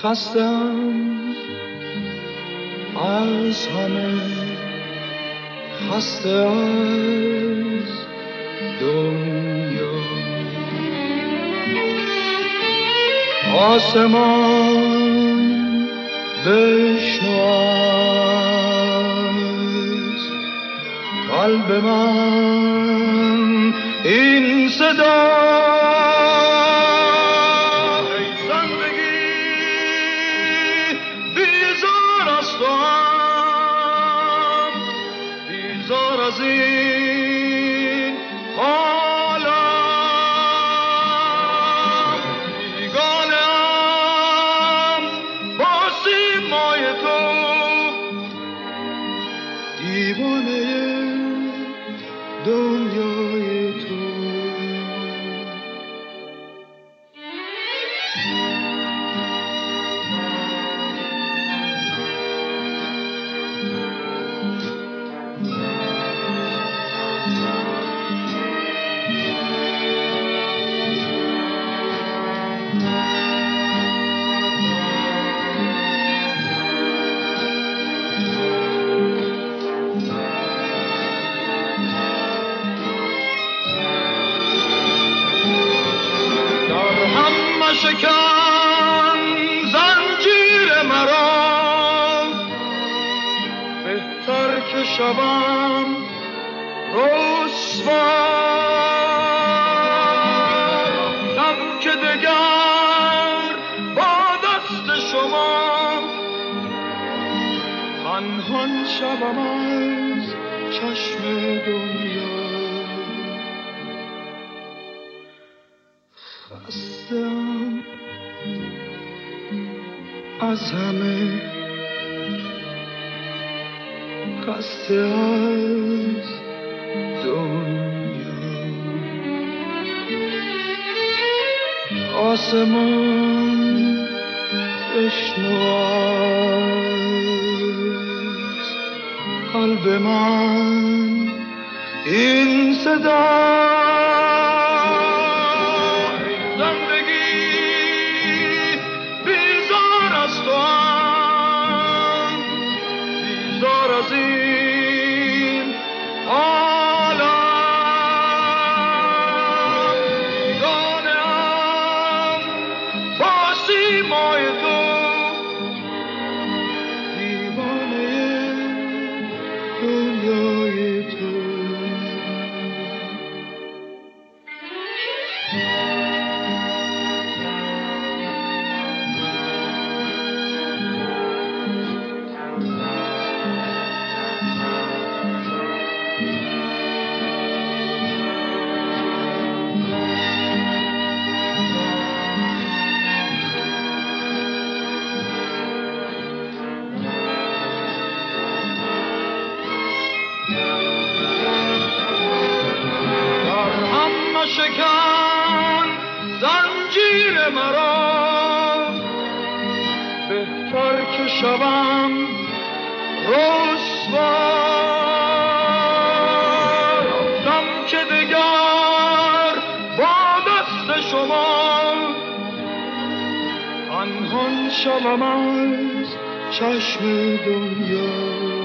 خستم از همه، خسته از دنیا. آسمان بشنو از قلب من این صدا. از این عالم بیگانه‌ام با سیمای تو، دیوانه دنیای تو. شکن زنجیر مرا، بهتر که شوم رسوا. رفتم که دگر با دست شما پنهان شوم از چشم دنیا. خستم از همه، خسته از دنیا. آسمان بشنو از قلب من این صدا. از این عالم بیگانه‌ام با سیمای تو، دیوانه دنیای تو. شکن زنجیر مرا، بهتر که شوم رسوا. رفتم که دگر با دست شما پنهان شوم از چشم دنیا.